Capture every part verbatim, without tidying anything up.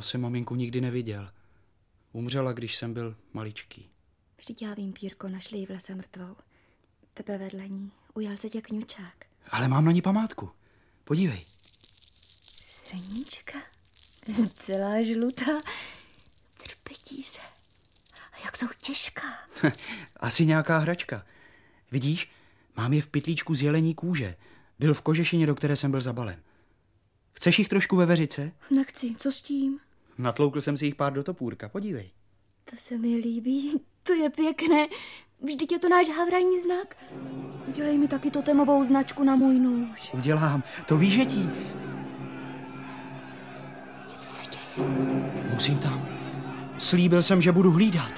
Já jsem maminku nikdy neviděl. Umřela, když jsem byl maličký. Vždyť já vím, Pírko, našli ji v lese mrtvou. Tebe vedle ní. Ujal se tě kňučák. Ale mám na ní památku. Podívej. Srníčka. Celá žlutá. Trpetí se. A jak jsou těžká. Asi nějaká hračka. Vidíš, mám je v pytlíčku z jelení kůže. Byl v kožešině, do které jsem byl zabalen. Chceš jich trošku ve veřice? Nechci, co s tím? Natloukl jsem si jich pár do topůrka, podívej. To se mi líbí, to je pěkné. Vždyť je to náš havranní znak. Udělej mi taky totemovou značku na můj nůž. Udělám, to výžetí. Něco se děje. Musím tam. Slíbil jsem, že budu hlídat.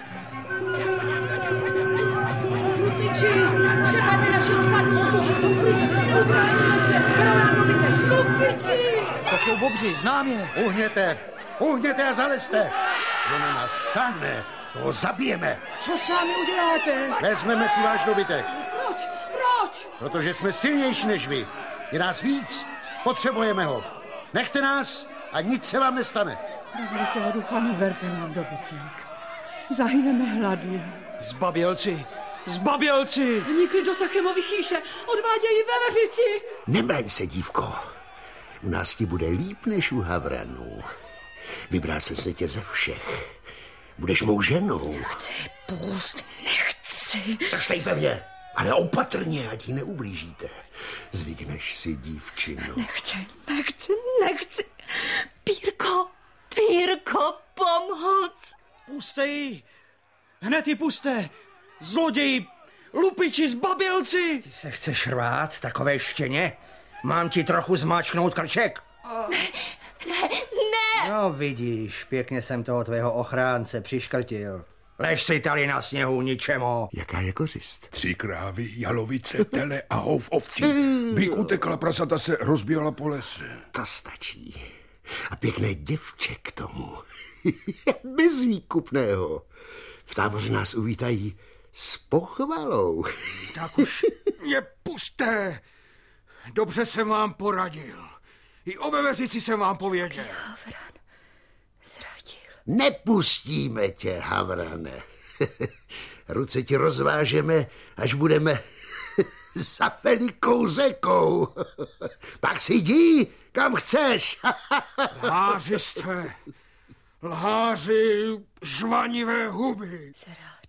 Lupiči, přepadli našeho sadu, už jsou pryč, neubráníme se, hrou nám dobytek. Lupiči! To jsou bobři, znám je. Uhněte, uhněte a zalezte. Kdo na nás vsáhne, toho zabijeme. Co s námi uděláte? Vezmeme si váš dobytek. Proč? Proč? Protože jsme silnější než vy. Je nás víc, potřebujeme ho. Nechte nás a nic se vám nestane. Do velkého ducha neberte nám dobytek. Zahyneme hladu. Zbabělci, zbabělci. Vnikli do Sachemovy chýše, odvádějí veveřici. Nebraň se, dívko. U nás ti bude líp než u Havranů. Vybral se se tě ze všech. Budeš mou ženou. Chci, pust, nechci. Držtej pevně, ale opatrně, ať jí neublížíte. Zvykneš si, dívčino. Nechci, nechci, nechci. Pírko, Pírko, pomoc. Puste ji. Hned ji puste. Zloději, lupiči, zbabělci. Ty se chceš rvát, takové štěně? Mám ti trochu zmáčknout krček? Ne, ne, ne. No vidíš, pěkně jsem toho tvého ochránce přiškrtil. Lež si tady na sněhu, ničemu. Jaká je kořist? Tři krávy, jalovice, tele a hov ovcí. Býk utekla, prasata se rozběhla po lese. To stačí. A pěkné děvče k tomu. Bez výkupného. V táboře nás uvítají s pochvalou. Tak už mě pusté. Dobře jsem vám poradil. I o veveřici jsem vám pověděl. Havran zradil. Nepustíme tě, Havrane. Ruce ti rozvážeme, až budeme za velikou řekou. Pak si jdi, kam chceš. Lháři jste. Lháři, žvanivé huby. Zradil.